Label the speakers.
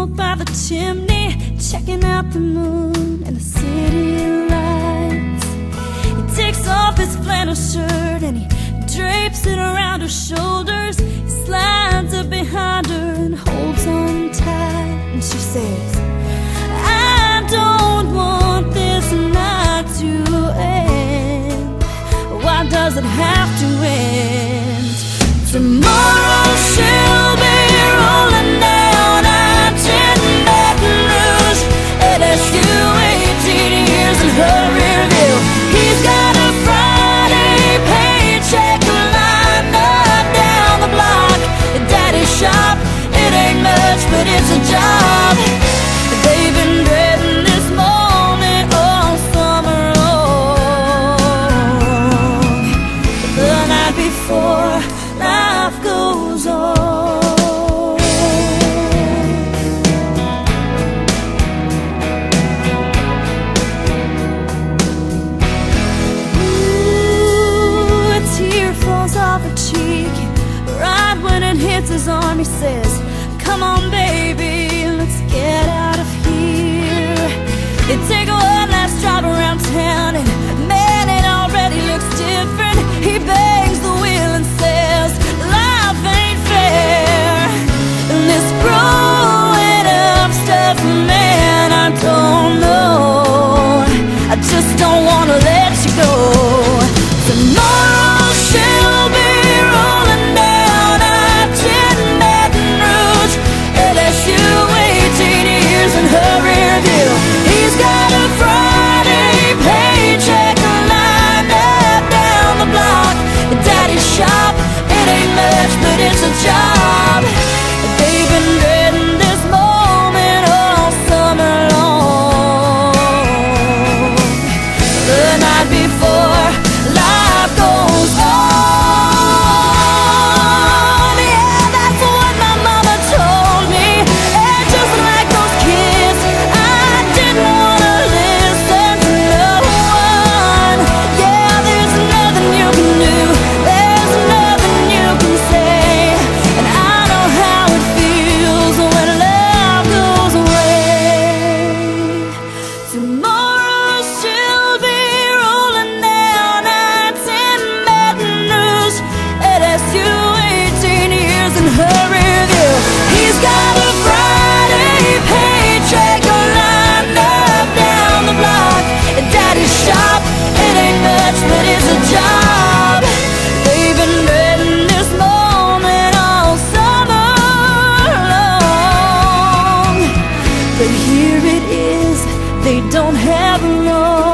Speaker 1: smoke by the chimney, checking out the moon and the city lights. He takes off his flannel shirt and he drapes it around her shoulders. He slides up behind her and holds on tight. And she says, I don't want this night to end. Why does it have to end? Tomorrow she'll be rolling down I-10 Baton Rouge, LSU, 18 years in her rear view. He's got a Friday paycheck lined up down the block at Daddy's shop. It ain't much, but it's a job. They've been dreading this moment all summer long. The night before life goes on. Ooh, a tear falls off her cheek. Right when it hits his arm, he says, come on baby, let's get out of here. They take one last drive around town and man, it already looks different. He bangs the wheel and says, life ain't fair. And this growing up stuff, man, I don't know. I just don't wanna let you go. Tomorrow she'll be rolling down I-10 Baton Rouge, LSU, 18 years in her rear view. He's got a Friday paycheck lined up down the block at Daddy's shop. It ain't much, but it's a job. They've been dreading this moment all summer long. The night before life goes on. Yeah, that's what my mama told me. And just like those kids, I didn't wanna listen to no one. Yeah, there's nothing you can do, there's nothing you can say. And I know how it feels when love goes away. Tomorrow she'll be rolling down I-10 Baton Rouge, LSU, 18 years in her rear view. He's got a Friday paycheck lined up down the block at Daddy's shop. It ain't much, but it's a job. They've been dreading this moment all summer long. But here it is, they don't have long.